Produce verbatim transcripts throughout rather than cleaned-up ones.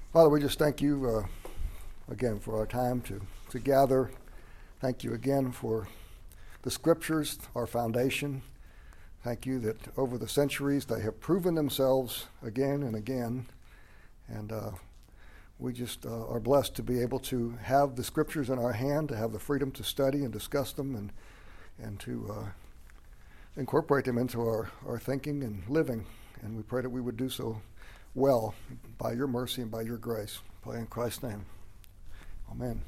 Father, we just thank you uh, again for our time to, to gather. Thank you again for the scriptures, our foundation. Thank you that over the centuries they have proven themselves again and again. And uh, we just uh, are blessed to be able to have the scriptures in our hand, to have the freedom to study and discuss them and, and to uh, incorporate them into our, our thinking and living. And we pray that we would do so well by your mercy and by your grace. Pray in Christ's name. Amen.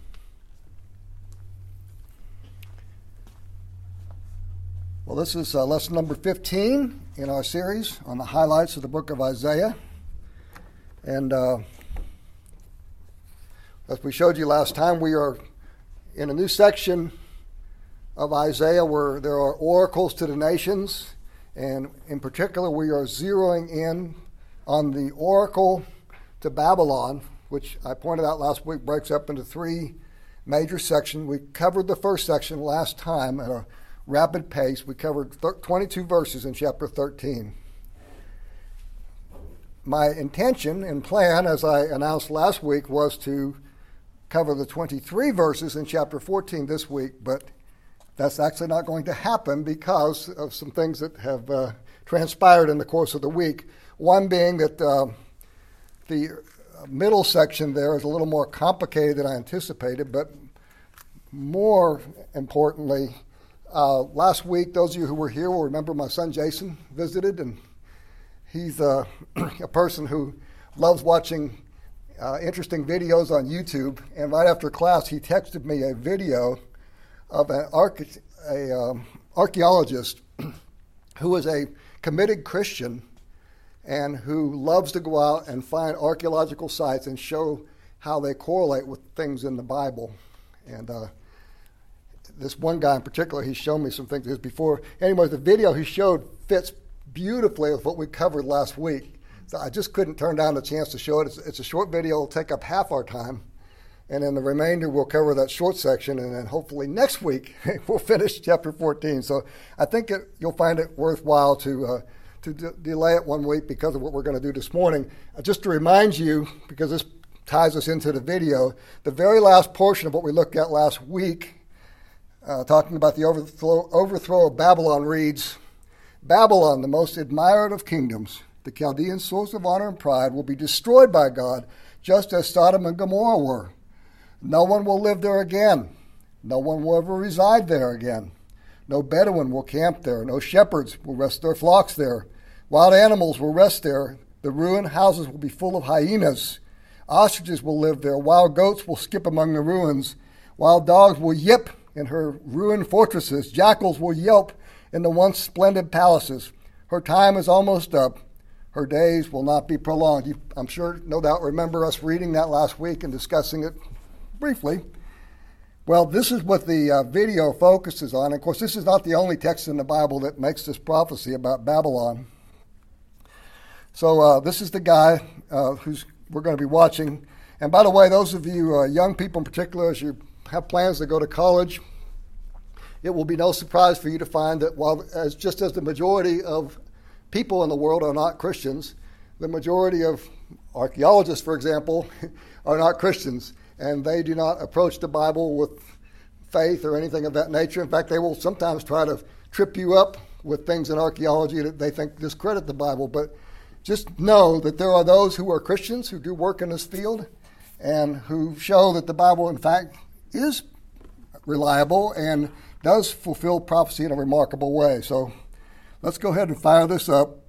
Well, this is uh, lesson number fifteen in our series on the highlights of the book of Isaiah. And uh, as we showed you last time, we are in a new section of Isaiah where there are oracles to the nations. And in particular, we are zeroing in on the oracle to Babylon, which I pointed out last week breaks up into three major sections. We covered the first section last time at a rapid pace. We covered twenty-two verses in chapter thirteen. My intention and plan, as I announced last week, was to cover the twenty-three verses in chapter fourteen this week, but that's actually not going to happen because of some things that have uh, transpired in the course of the week. One being that uh, the middle section there is a little more complicated than I anticipated, but more importantly, uh, last week, those of you who were here will remember my son Jason visited, and he's uh, a person who loves watching uh, interesting videos on YouTube, and right after class he texted me a video of an arche- a, um, archaeologist who is a committed Christian and who loves to go out and find archaeological sites and show how they correlate with things in the Bible. And uh, this one guy in particular, he's shown me some things this before. Anyway, the video he showed fits beautifully with what we covered last week. So I just couldn't turn down the chance to show it. It's, it's a short video. It'll take up half our time. And then the remainder, we'll cover that short section. And then hopefully next week, we'll finish chapter fourteen. So I think it, you'll find it worthwhile to uh, to de- delay it one week because of what we're going to do this morning. Uh, just to remind you, because this ties us into the video, the very last portion of what we looked at last week, uh, talking about the overthrow, overthrow of Babylon, reads, Babylon, the most admired of kingdoms, the Chaldean source of honor and pride, will be destroyed by God, just as Sodom and Gomorrah were. No one will live there again. No one will ever reside there again. No Bedouin will camp there. No shepherds will rest their flocks there. Wild animals will rest there. The ruined houses will be full of hyenas. Ostriches will live there. Wild goats will skip among the ruins. Wild dogs will yip in her ruined fortresses. Jackals will yelp in the once splendid palaces. Her time is almost up. Her days will not be prolonged. You, I'm sure, no doubt, remember us reading that last week and discussing it briefly. Well, this is what the uh, video focuses on. Of course, this is not the only text in the Bible that makes this prophecy about Babylon. So uh, this is the guy uh, who's we're going to be watching. And by the way, those of you uh, young people in particular, as you have plans to go to college, it will be no surprise for you to find that while as just as the majority of people in the world are not Christians, the majority of archaeologists, for example, are not Christians. And they do not approach the Bible with faith or anything of that nature. In fact, they will sometimes try to trip you up with things in archaeology that they think discredit the Bible. But just know that there are those who are Christians who do work in this field and who show that the Bible, in fact, is reliable and does fulfill prophecy in a remarkable way. So let's go ahead and fire this up.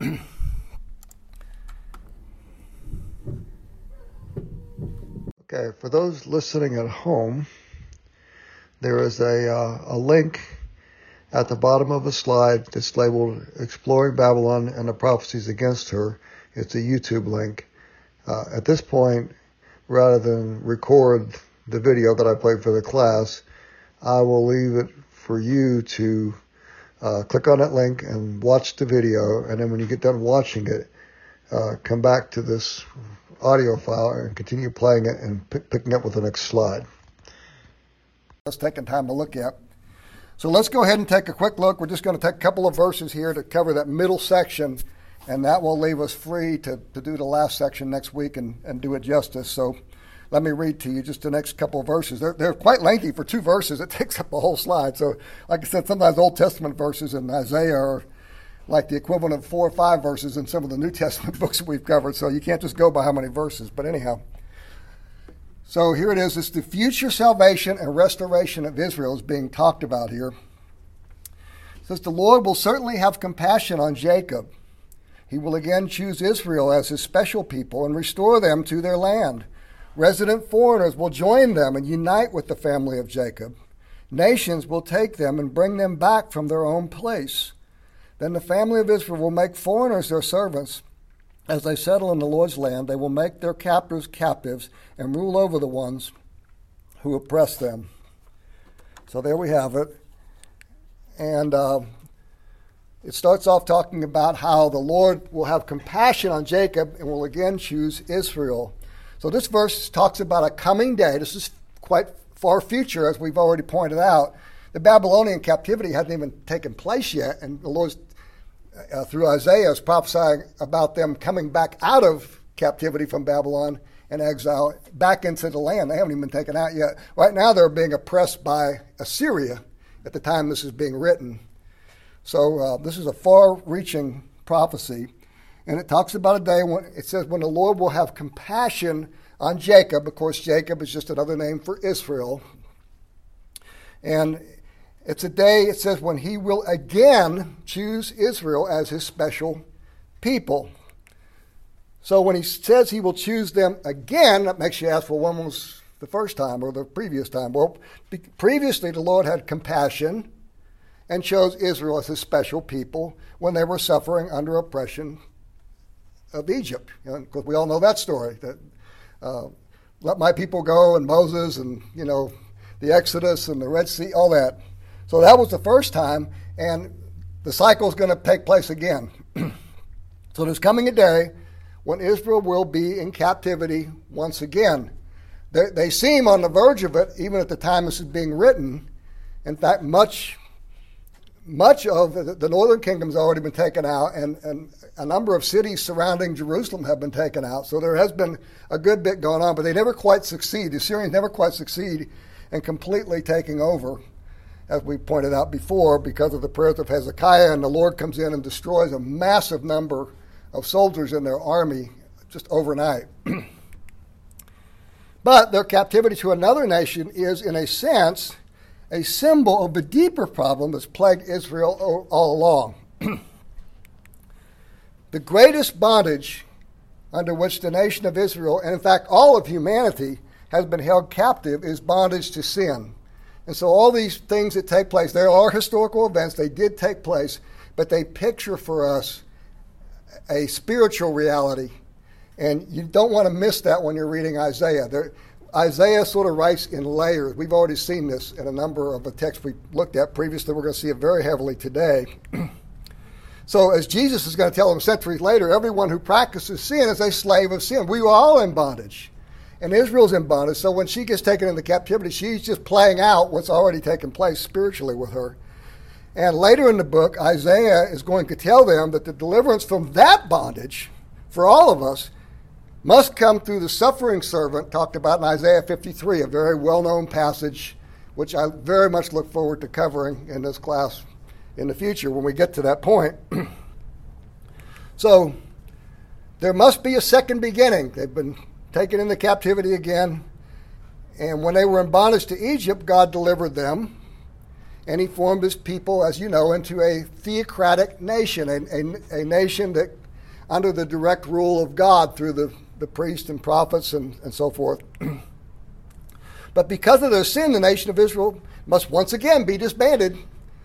Okay, for those listening at home, there is a uh, a link at the bottom of a slide that's labeled Exploring Babylon and the Prophecies Against Her. It's a YouTube link. Uh, at this point, rather than record the video that I played for the class, I will leave it for you to uh, click on that link and watch the video, and then when you get done watching it, uh, come back to this audio file and continue playing it and pick, picking up with the next slide. Let's take time to look at. So let's go ahead and take a quick look. We're just going to take a couple of verses here to cover that middle section And that will leave us free to, to do the last section next week and, and do it justice. So let me read to you just the next couple of verses. They're, they're quite lengthy for two verses. It takes up a whole slide. So like I said, sometimes Old Testament verses in Isaiah are like the equivalent of four or five verses in some of the New Testament books that we've covered. So you can't just go by how many verses. But anyhow, so here it is. It's the future salvation and restoration of Israel is being talked about here. It says, the Lord will certainly have compassion on Jacob. He will again choose Israel as his special people and restore them to their land. Resident foreigners will join them and unite with the family of Jacob. Nations will take them and bring them back from their own place. Then the family of Israel will make foreigners their servants. As they settle in the Lord's land, they will make their captors captives and rule over the ones who oppress them. So there we have it. And uh, it starts off talking about how the Lord will have compassion on Jacob and will again choose Israel. So this verse talks about a coming day. This is quite far future, as we've already pointed out. The Babylonian captivity hadn't even taken place yet, and the Lord, uh, through Isaiah, is prophesying about them coming back out of captivity from Babylon and exile back into the land. They haven't even been taken out yet. Right now they're being oppressed by Assyria at the time this is being written. So uh, this is a far-reaching prophecy. And it talks about a day when it says when the Lord will have compassion on Jacob. Of course, Jacob is just another name for Israel. And it's a day, it says, when he will again choose Israel as his special people. So when he says he will choose them again, that makes you ask, well, when was the first time or the previous time? Well, previously the Lord had compassion and chose Israel as his special people when they were suffering under oppression of Egypt. You know, because we all know that story, that uh, let my people go, and Moses, and, you know, the Exodus and the Red Sea, all that. So that was the first time, and the cycle is going to take place again. So there's coming a day when Israel will be in captivity once again. They, they seem on the verge of it, even at the time this is being written. In fact, much much of the, the northern kingdom has already been taken out, and, and a number of cities surrounding Jerusalem have been taken out. So there has been a good bit going on, but they never quite succeed. The Assyrians never quite succeed in completely taking over, as we pointed out before, because of the prayers of Hezekiah, and the Lord comes in and destroys a massive number of soldiers in their army just overnight. But their captivity to another nation is, in a sense, a symbol of the deeper problem that's plagued Israel all along. The greatest bondage under which the nation of Israel, and in fact all of humanity, has been held captive is bondage to sin. And so all these things that take place, there are historical events, they did take place, but they picture for us a spiritual reality. And you don't want to miss that when you're reading Isaiah. There, Isaiah sort of writes in layers. We've already seen this in a number of the texts we looked at previously. We're going to see it very heavily today. So as Jesus is going to tell them centuries later, everyone who practices sin is a slave of sin. We were all in bondage. And Israel's in bondage. So when she gets taken into captivity, she's just playing out what's already taken place spiritually with her. And later in the book, Isaiah is going to tell them that the deliverance from that bondage, for all of us, must come through the suffering servant talked about in Isaiah fifty-three, a very well-known passage, which I very much look forward to covering in this class in the future when we get to that point. So there must be a second beginning. They've been taken into captivity again, and when they were in bondage to Egypt, God delivered them, and he formed his people, as you know, into a theocratic nation, a, a, a nation that under the direct rule of God through the the priests and prophets and, and so forth. But because of their sin, the nation of Israel must once again be disbanded.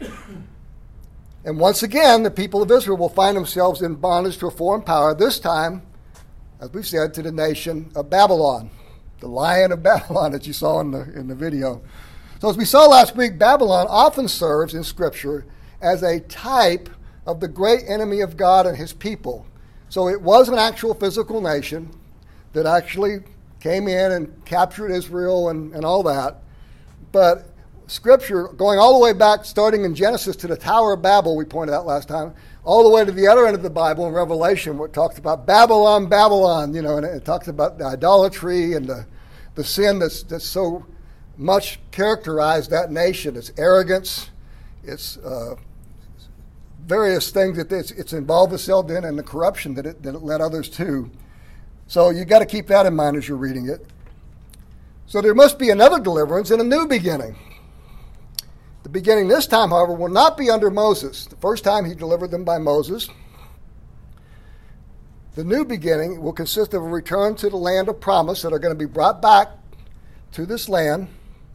And once again, the people of Israel will find themselves in bondage to a foreign power, this time, as we've said, to the nation of Babylon, the lion of Babylon that you saw in the, in the video. So as we saw last week, Babylon often serves in Scripture as a type of the great enemy of God and his people. So it was an actual physical nation that actually came in and captured Israel and, and all that. But Scripture, going all the way back, starting in Genesis to the Tower of Babel, we pointed out last time, all the way to the other end of the Bible in Revelation, where it talks about Babylon, Babylon, you know, and it talks about the idolatry and the, the sin that's, that's so much characterized that nation. It's arrogance, it's uh, various things that it's, it's involved itself in, and the corruption that it, that it led others to. So you've got to keep that in mind as you're reading it. So there must be another deliverance and a new beginning. The beginning this time, however, will not be under Moses. The first time he delivered them by Moses. The new beginning will consist of a return to the land of promise that are going to be brought back to this land.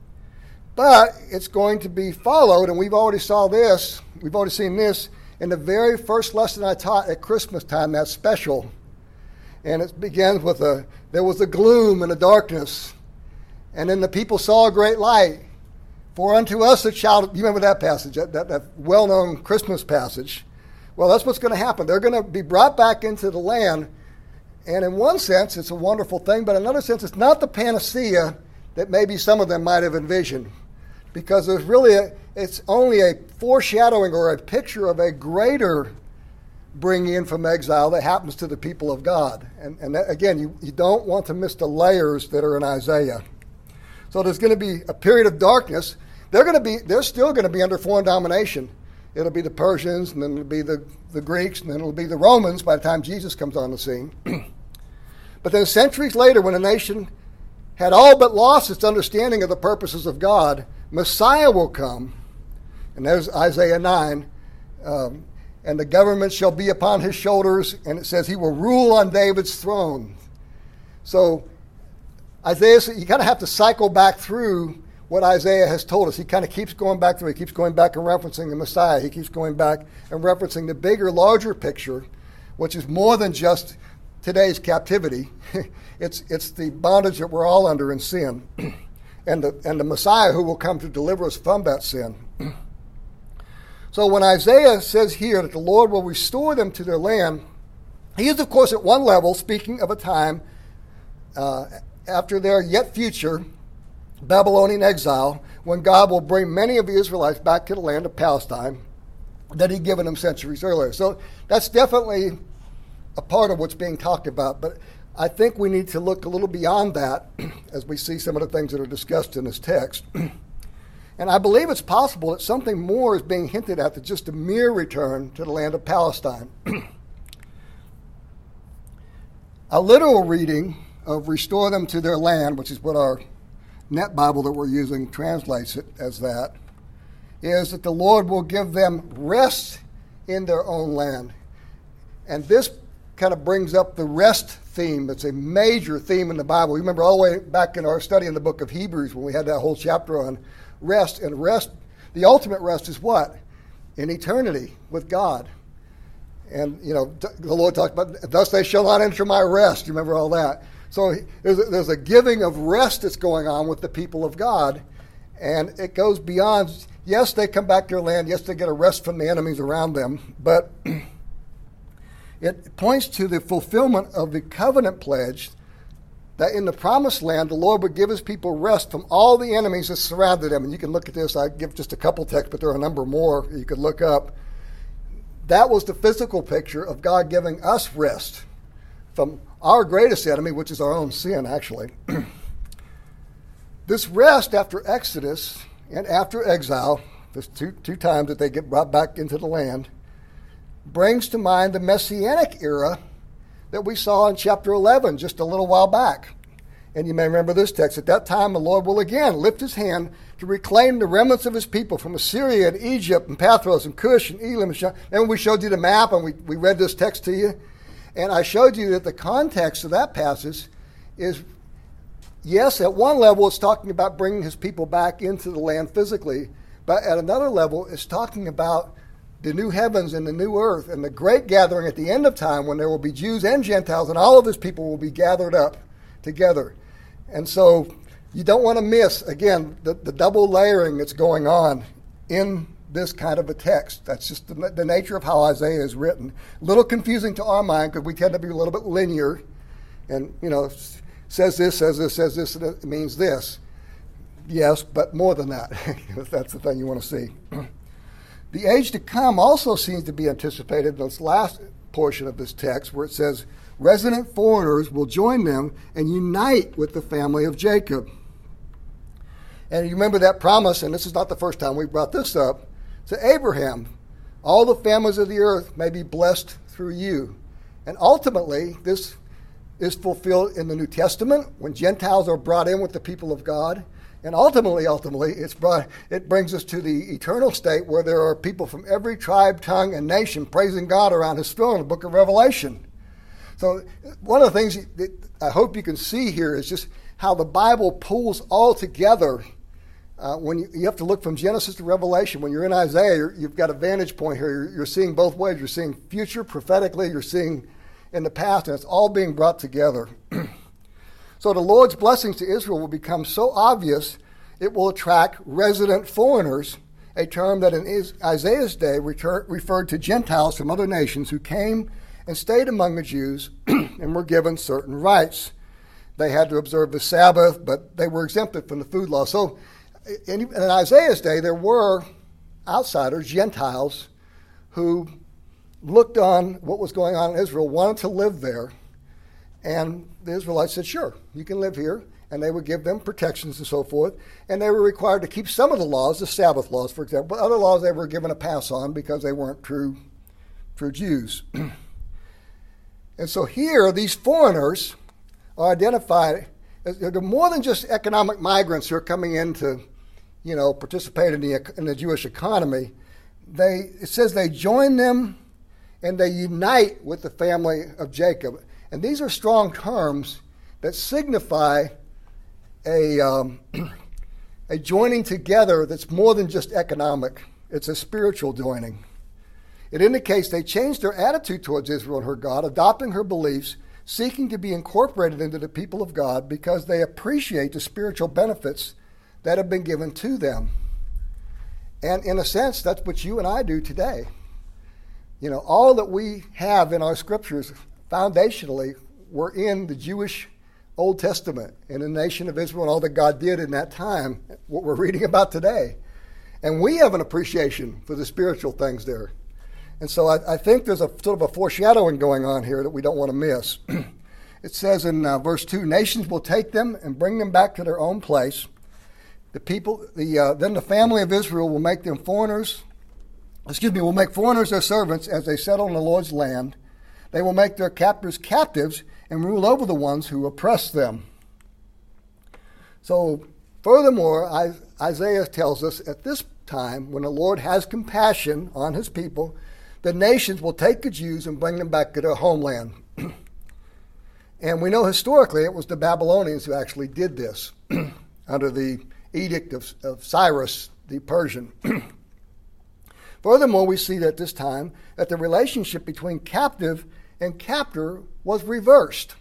But it's going to be followed, and we've already saw this, we've already seen this in the very first lesson I taught at Christmas time, that special. And it begins with a, there was a gloom and a darkness, and then the people saw a great light. For unto us a child, you remember that passage, that, that, that well-known Christmas passage? Well, that's what's going to happen. They're going to be brought back into the land, and in one sense, it's a wonderful thing, but in another sense, it's not the panacea that maybe some of them might have envisioned, because there's really a, it's only a foreshadowing or a picture of a greater bringing in from exile that happens to the people of God. And, and that, again, you, you don't want to miss the layers that are in Isaiah. So there's going to be a period of darkness. They're going to be, they're still going to be under foreign domination. It'll be the Persians, and then it'll be the, the Greeks, and then it'll be the Romans by the time Jesus comes on the scene. But then centuries later, when a nation had all but lost its understanding of the purposes of God, Messiah will come. And there's Isaiah nine. Um, and the government shall be upon his shoulders, and it says he will rule on David's throne. So Isaiah, you kind of have to cycle back through what Isaiah has told us. He kind of keeps going back through. He keeps going back and referencing the Messiah. He keeps going back and referencing the bigger, larger picture, which is more than just today's captivity. it's it's the bondage that we're all under in sin, and the and the Messiah who will come to deliver us from that sin. So when Isaiah says here that the Lord will restore them to their land, he is, of course, at one level speaking of a time uh, after their yet future Babylonian exile, when God will bring many of the Israelites back to the land of Palestine that he'd given them centuries earlier. So that's definitely a part of what's being talked about. But I think we need to look a little beyond that as we see some of the things that are discussed in this text. And I believe it's possible that something more is being hinted at than just a mere return to the land of Palestine. A literal reading of restore them to their land, which is what our Net Bible that we're using translates it as that, is that the Lord will give them rest in their own land. And this kind of brings up the rest theme. That's a major theme in the Bible. You remember all the way back in our study in the book of Hebrews when we had that whole chapter on rest. And rest, the ultimate rest is what? In eternity with God. And, you know, the Lord talked about, thus they shall not enter my rest. You remember all that? So there's a, there's a giving of rest that's going on with the people of God. And it goes beyond, yes, they come back to their land. Yes, they get a rest from the enemies around them. But it points to the fulfillment of the covenant pledge that in the promised land, the Lord would give his people rest from all the enemies that surrounded them. And you can look at this. I give just a couple texts, but there are a number more you could look up. That was the physical picture of God giving us rest from our greatest enemy, which is our own sin, actually. This rest after Exodus and after exile, there's two, two times that they get brought back into the land, brings to mind the Messianic era that we saw in chapter eleven just a little while back. And you may remember this text. At that time, the Lord will again lift his hand to reclaim the remnants of his people from Assyria and Egypt and Pathros and Cush and Elam. And Shah. And we showed you the map and we, we read this text to you. And I showed you that the context of that passage is, yes, at one level it's talking about bringing his people back into the land physically. But at another level, it's talking about the new heavens and the new earth and the great gathering at the end of time when there will be Jews and Gentiles and all of his people will be gathered up together. And so you don't want to miss, again, the, the double layering that's going on in this kind of a text. That's just the, the nature of how Isaiah is written. A little confusing to our mind because we tend to be a little bit linear and, you know, says this, says this, says this, and it means this. Yes, but more than that. That's the thing you want to see. The age to come also seems to be anticipated in this last portion of this text where it says, resident foreigners will join them and unite with the family of Jacob. And you remember that promise, and this is not the first time we brought this up, to Abraham. All the families of the earth may be blessed through you. And ultimately, this is fulfilled in the New Testament when Gentiles are brought in with the people of God. And ultimately, ultimately, it's brought, it brings us to the eternal state where there are people from every tribe, tongue, and nation praising God around his throne in the book of Revelation. So one of the things that I hope you can see here is just how the Bible pulls all together. Uh, when you, you have to look from Genesis to Revelation. When you're in Isaiah, you're, you've got a vantage point here. You're, you're seeing both ways. You're seeing future prophetically. You're seeing in the past, and it's all being brought together. So the Lord's blessings to Israel will become so obvious, it will attract resident foreigners, a term that in Isaiah's day retur- referred to Gentiles from other nations who came and stayed among the Jews and were given certain rights. They had to observe the Sabbath, but they were exempted from the food law. So in, in Isaiah's day, there were outsiders, Gentiles, who looked on what was going on in Israel, wanted to live there, and the Israelites said, sure, you can live here, and they would give them protections and so forth, and they were required to keep some of the laws, the Sabbath laws, for example, but other laws they were given a pass on because they weren't true, true Jews. And so here, these foreigners are identified as they're more than just economic migrants who are coming in to, you know, participate in the, in the Jewish economy. They, it says they join them and they unite with the family of Jacob. And these are strong terms that signify a, um, a joining together that's more than just economic. It's a spiritual joining. It indicates they changed their attitude towards Israel and her God, adopting her beliefs, seeking to be incorporated into the people of God because they appreciate the spiritual benefits that have been given to them. And in a sense, that's what you and I do today. You know, all that we have in our scriptures foundationally were in the Jewish Old Testament, in the nation of Israel and all that God did in that time, what we're reading about today. And we have an appreciation for the spiritual things there. And so I, I think there's a sort of a foreshadowing going on here that we don't want to miss. It says in uh, verse two, nations will take them and bring them back to their own place. The people, the uh, then the family of Israel will make them foreigners, excuse me, will make foreigners their servants as they settle in the Lord's land. They will make their captors captives and rule over the ones who oppress them. So, furthermore, I, Isaiah tells us at this time, when the Lord has compassion on his people, the nations will take the Jews and bring them back to their homeland. And we know historically it was the Babylonians who actually did this under the edict of, of Cyrus the Persian. Furthermore, we see that this time that the relationship between captive and captor was reversed.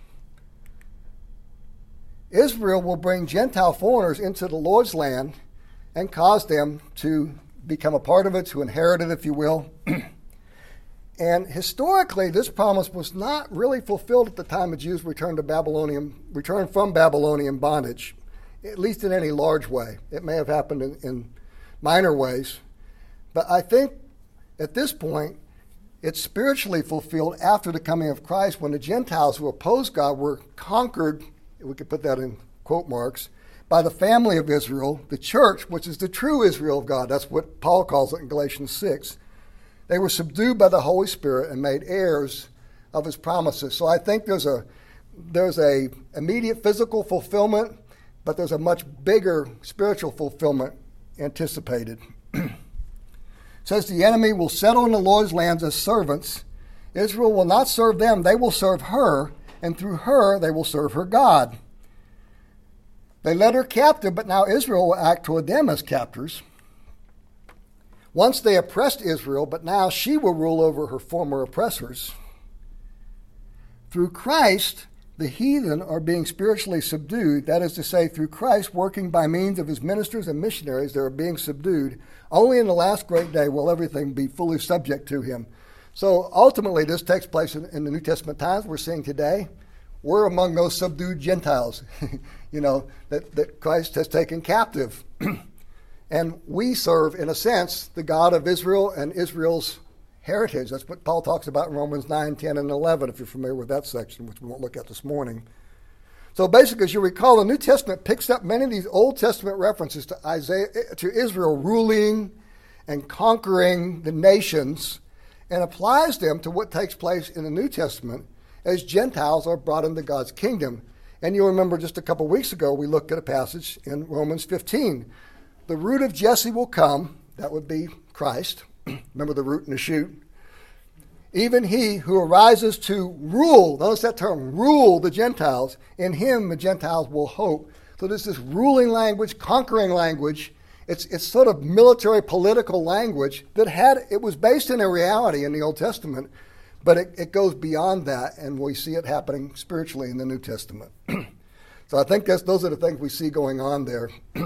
Israel will bring Gentile foreigners into the Lord's land and cause them to become a part of it, to inherit it, if you will. And historically, this promise was not really fulfilled at the time the Jews returned to Babylonian, returned from Babylonian bondage, at least in any large way. It may have happened in, in minor ways. But I think at this point, it's spiritually fulfilled after the coming of Christ when the Gentiles who opposed God were conquered, we could put that in quote marks, by the family of Israel, the church, which is the true Israel of God. That's what Paul calls it in Galatians six. They were subdued by the Holy Spirit and made heirs of his promises. So I think there's a there's a immediate physical fulfillment, but there's a much bigger spiritual fulfillment anticipated. It says the enemy will settle in the Lord's lands as servants. Israel will not serve them, they will serve her, and through her they will serve her God. They led her captive, but now Israel will act toward them as captors. Once they oppressed Israel, but now she will rule over her former oppressors. Through Christ, the heathen are being spiritually subdued. That is to say, through Christ working by means of his ministers and missionaries, they are being subdued. Only in the last great day will everything be fully subject to him. So ultimately, this takes place in, in the New Testament times we're seeing today. We're among those subdued Gentiles, you know, that, that Christ has taken captive. And we serve, in a sense, the God of Israel and Israel's heritage. That's what Paul talks about in Romans nine, ten, and eleven, if you're familiar with that section, which we won't look at this morning. So basically, as you recall, the New Testament picks up many of these Old Testament references to Isaiah, to Israel ruling and conquering the nations, and applies them to what takes place in the New Testament as Gentiles are brought into God's kingdom. And you'll remember just a couple weeks ago, we looked at a passage in Romans fifteen. The root of Jesse will come, that would be Christ. Remember the root and the shoot? Even he who arises to rule, notice that term, rule the Gentiles, in him the Gentiles will hope. So there's this ruling language, conquering language. It's it's sort of military political language that had, it was based in a reality in the Old Testament, but it, it goes beyond that, and we see it happening spiritually in the New Testament. So I think that's, those are the things we see going on there.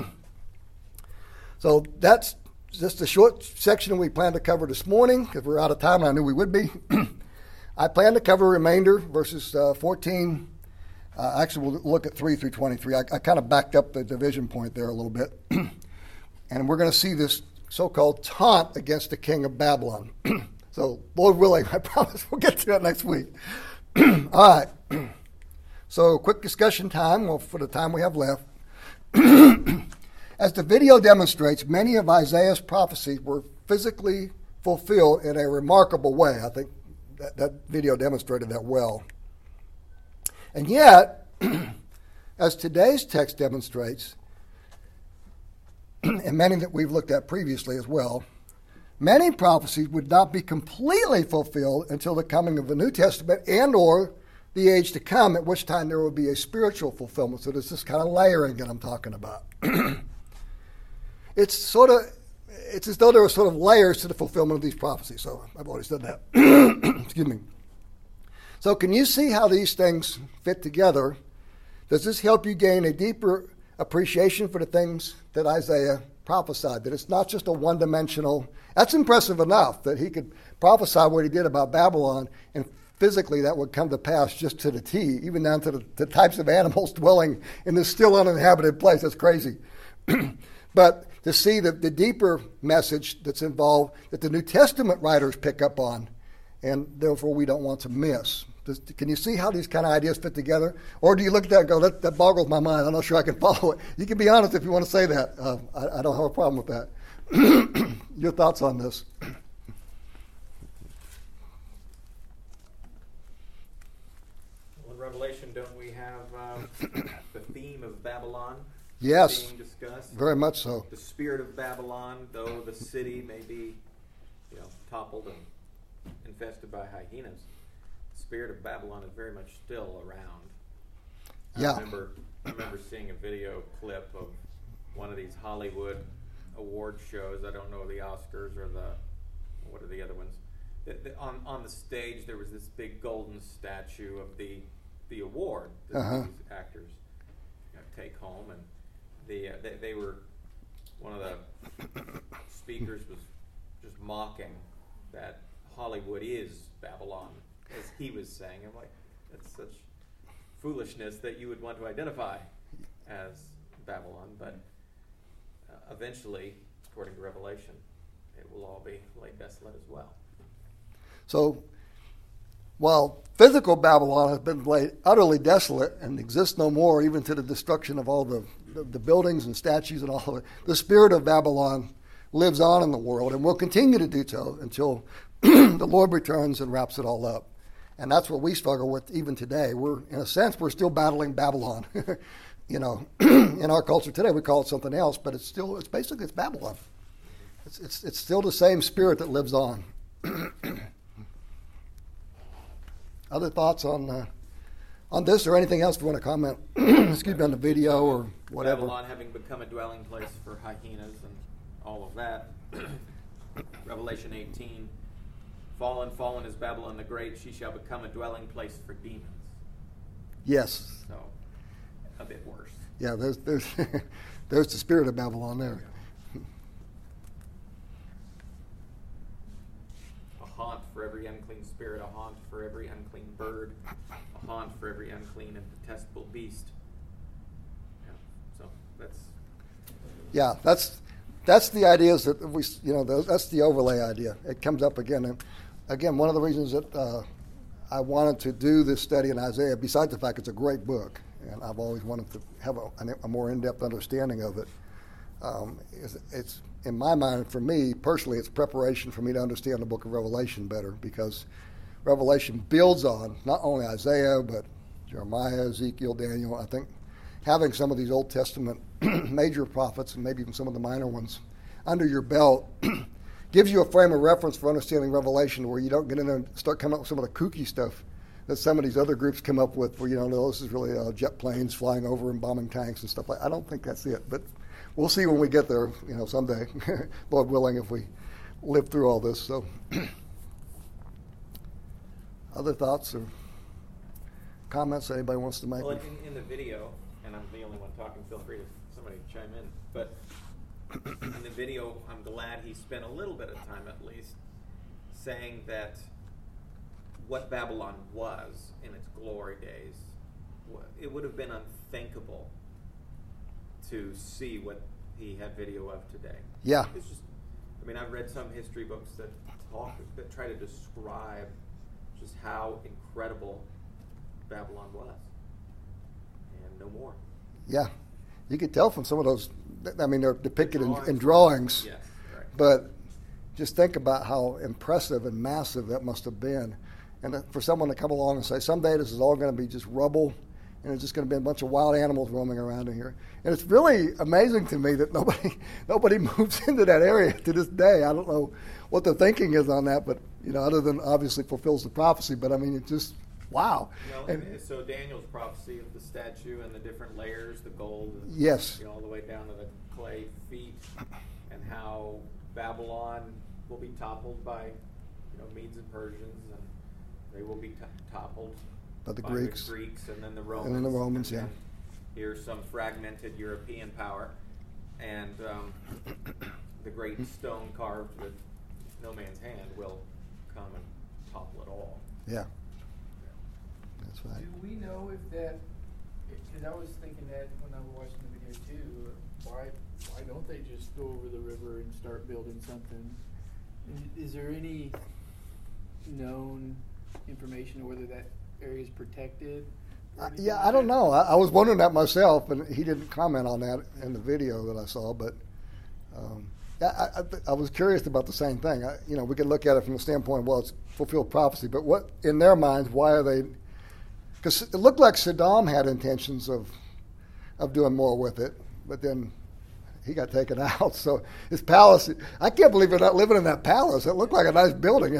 So that's just a short section we plan to cover this morning, because we're out of time, and I knew we would be. I plan to cover remainder, verses uh, fourteen. Uh, actually, we'll look at three through twenty-three. I, I kind of backed up the division point there a little bit. And we're going to see this so-called taunt against the king of Babylon. So, Lord willing, I promise we'll get to that next week. All right. So, quick discussion time, well, for the time we have left. As the video demonstrates, many of Isaiah's prophecies were physically fulfilled in a remarkable way. I think that, that video demonstrated that well. And yet, as today's text demonstrates, and many that we've looked at previously as well, many prophecies would not be completely fulfilled until the coming of the New Testament and or the age to come, at which time there will be a spiritual fulfillment. So there's this kind of layering that I'm talking about. It's sort of, it's as though there were sort of layers to the fulfillment of these prophecies. So I've already said that. Excuse me. So can you see how these things fit together? Does this help you gain a deeper appreciation for the things that Isaiah prophesied? That it's not just a one-dimensional. That's impressive enough that he could prophesy what he did about Babylon, and physically that would come to pass just to the T, even down to the, the types of animals dwelling in this still uninhabited place. That's crazy. But to see the, the deeper message that's involved that the New Testament writers pick up on, and therefore we don't want to miss. Does, can you see how these kind of ideas fit together? Or do you look at that and go, that, that boggles my mind. I'm not sure I can follow it. You can be honest if you want to say that. Uh, I, I don't have a problem with that. Your thoughts on this? Well, in Revelation, don't we have um, the theme of Babylon? Yes, being discussed? Very much so. The spirit of Babylon, though the city may be, you know, toppled and infested by hyenas, the spirit of Babylon is very much still around. Yeah. I remember, I remember seeing a video clip of one of these Hollywood award shows. I don't know the Oscars or the, what are the other ones? The, the, on on the stage, there was this big golden statue of the the award that Uh-huh. these actors, you know, take home, and the uh, they, they were, one of the speakers was just mocking that Hollywood is Babylon, as he was saying. I'm like, that's such foolishness that you would want to identify as Babylon, but uh, eventually, according to Revelation, it will all be laid desolate as well. So, while physical Babylon has been laid utterly desolate and exists no more, even to the destruction of all the, the, the buildings and statues and all of it, the spirit of Babylon lives on in the world and will continue to do so until the Lord returns and wraps it all up. And that's what we struggle with even today. We're, in a sense, we're still battling Babylon. You know, in our culture today, we call it something else, but it's still, it's basically, it's Babylon. It's, it's, it's still the same spirit that lives on. Other thoughts on uh, on this or anything else you want to comment? Excuse me, on the video or whatever. Babylon having become a dwelling place for hyenas and all of that. Revelation eighteen, fallen, fallen is Babylon the Great. She shall become a dwelling place for demons. Yes. So, a bit worse. Yeah, there's there's there's the spirit of Babylon there. A haunt for every unclean spirit, a haunt for every unclean bird, a haunt for every unclean and detestable beast. Yeah, so that's... Yeah, that's that's the ideas that we, you know, that's the overlay idea. It comes up again. And again, one of the reasons that uh, I wanted to do this study in Isaiah, besides the fact it's a great book, and I've always wanted to have a, a more in-depth understanding of it, um, is it's, in my mind, for me personally, it's preparation for me to understand the book of Revelation better, because Revelation builds on not only Isaiah, but Jeremiah, Ezekiel, Daniel. I think having some of these Old Testament major prophets, and maybe even some of the minor ones, under your belt gives you a frame of reference for understanding Revelation, where you don't get in there and start coming up with some of the kooky stuff that some of these other groups come up with, where you don't know this is really uh, jet planes flying over and bombing tanks and stuff like that. I don't think that's it, but we'll see when we get there, you know, someday, Lord willing, if we live through all this. So, other thoughts or comments that anybody wants to make? Well, in, in the video, and I'm the only one talking, feel free to somebody chime in, but in the video, I'm glad he spent a little bit of time at least saying that what Babylon was in its glory days, it would have been unthinkable to see what he had video of today. Yeah. It's just, I mean, I've read some history books that talk, that try to describe just how incredible Babylon was, and no more. Yeah. You could tell from some of those, I mean, they're depicted the in, in drawings, yes, right. But just think about how impressive and massive that must have been. And for someone to come along and say, someday this is all going to be just rubble, and it's just going to be a bunch of wild animals roaming around in here. And it's really amazing to me that nobody nobody moves into that area to this day. I don't know what the thinking is on that, but, you know, other than obviously fulfills the prophecy, but I mean, it just, wow. You know, and, so Daniel's prophecy of the statue and the different layers, the gold, and, yes, you know, all the way down to the clay feet, and how Babylon will be toppled by, you know, Medes and Persians, and they will be t- toppled by the by Greeks, the Greeks, and then the Romans, and then the Romans, yeah. Here's some fragmented European power, and um, the great stone carved with no man's hand will come and topple it all. Yeah. That's right. Do we know if that, because I was thinking that when I was watching the video too, why why don't they just go over the river and start building something? Is, is there any known information or whether that area is protected? Uh, yeah, I don't know. I, I was wondering that myself, and he didn't comment on that in the video that I saw. But um, I, I, I was curious about the same thing. I, you know, we could look at it from the standpoint, well, it's fulfilled prophecy, but what in their minds, why are they? Because it looked like Saddam had intentions of of doing more with it, but then he got taken out. So his palace, I can't believe they're not living in that palace. It looked like a nice building.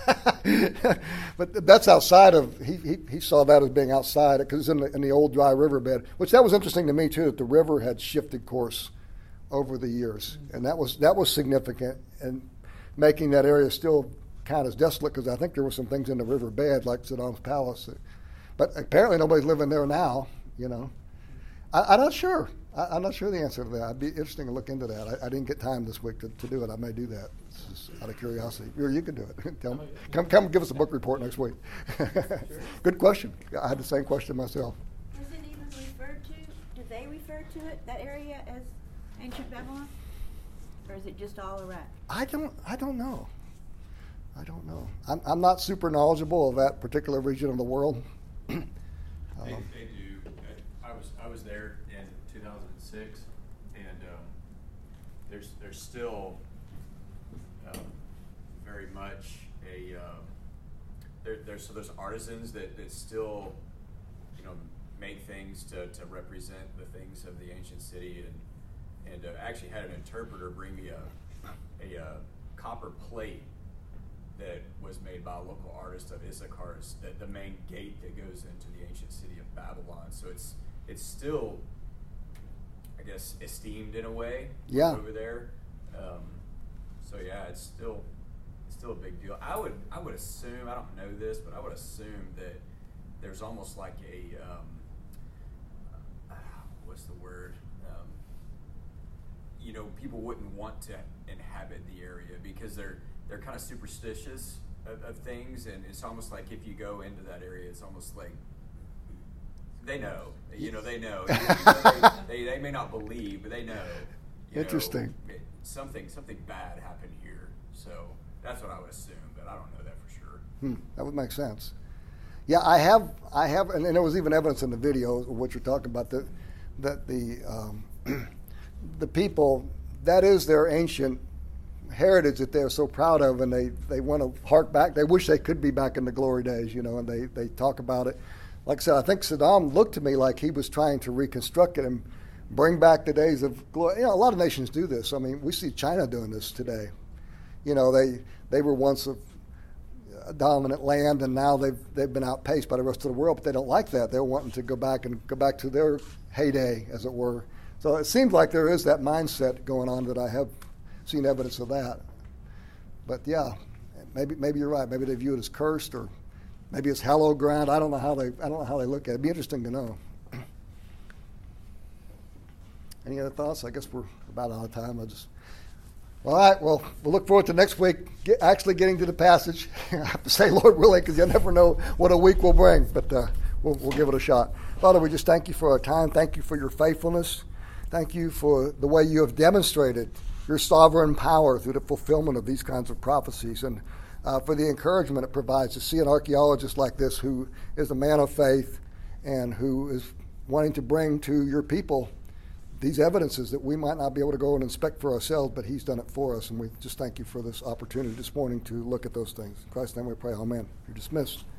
But that's outside of, he, he, he saw that as being outside, because it's in the, in the old dry riverbed, which that was interesting to me too, that the river had shifted course over the years. And that was that was significant, and making that area still kind of desolate, because I think there were some things in the riverbed, like Saddam's palace. But apparently nobody's living there now, you know. I, I'm not sure. I, I'm not sure the answer to that. It'd be interesting to look into that. I, I didn't get time this week to, to do it. I may do that. It's just out of curiosity. Or you can do it. Tell me. Come, come give us a book report next week. Good question. I had the same question myself. Is it even referred to? Do they refer to it, that area, as ancient Babylon? Or is it just all Iraq? I don't. I don't know. I don't know. I'm, I'm not super knowledgeable of that particular region of the world. um, they, they do. I was I was there in two thousand six, and um, there's there's still um, very much a um, there there's so there's artisans that, that still you know make things to, to represent the things of the ancient city, and and uh, actually had an interpreter bring me a a, a copper plate that was made by a local artist of Issachar, the, the main gate that goes into the ancient city of Babylon. So it's it's still, I guess, esteemed in a way yeah. over there. Um, so yeah, it's still it's still a big deal. I would I would assume, I don't know this, but I would assume that there's almost like a um, uh, what's the word? Um, you know, people wouldn't want to inhabit the area because they're they're kind of superstitious of, of things, and it's almost like if you go into that area, it's almost like they know, you know, they know. they, they, they may not believe, but they know. you know, Interesting. it- something something bad happened here. So that's what I would assume, but I don't know that for sure. Hmm, that would make sense. Yeah, I have, I have, and, and there was even evidence in the video of what you're talking about, that that the um, the people, that is their ancient heritage that they're so proud of, and they, they want to hark back. They wish they could be back in the glory days, you know, and they, they talk about it. Like I said, I think Saddam looked to me like he was trying to reconstruct it and bring back the days of glory. You know, a lot of nations do this. I mean, we see China doing this today. You know, they they were once a, a dominant land, and now they've they've been outpaced by the rest of the world. But they don't like that. They're wanting to go back and go back to their heyday, as it were. So it seems like there is that mindset going on, that I have seen evidence of that. But yeah, maybe maybe you're right. Maybe they view it as cursed, or maybe it's hallowed ground. I don't know how they I don't know how they look at it. It'd be interesting to know. Any other thoughts? I guess we're about out of time. I just all right. Well, we'll look forward to next week get, actually getting to the passage. I have to say, Lord willing, because you never know what a week will bring. But uh, we'll, we'll give it a shot. Father, we just thank you for our time. Thank you for your faithfulness. Thank you for the way you have demonstrated your sovereign power through the fulfillment of these kinds of prophecies, and uh, for the encouragement it provides to see an archaeologist like this, who is a man of faith and who is wanting to bring to your people these evidences that we might not be able to go and inspect for ourselves, but he's done it for us. And we just thank you for this opportunity this morning to look at those things. In Christ's name we pray, amen. You're dismissed.